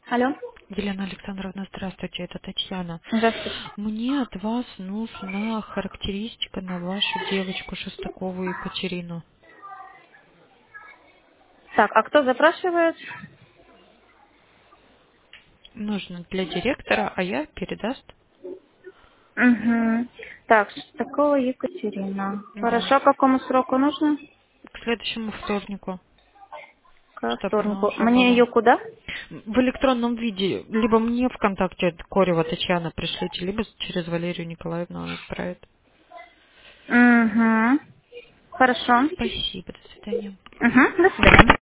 Алло. Елена Александровна, здравствуйте, это Татьяна. Здравствуйте. Мне от вас нужна характеристика на вашу девочку Шестакову Екатерину. Так, а кто запрашивает? Нужно для директора, а я передаст. Угу. Так, такого Екатерина. Да. Хорошо, а к какому сроку нужно? К следующему вторнику, К чтобы она вторнику. уже Мне была. ее куда? В электронном виде. Либо мне ВКонтакте Корева Татьяна пришлите, либо через Валерию Николаевну она отправит. Угу. Хорошо. Спасибо, до свидания. Угу. До свидания.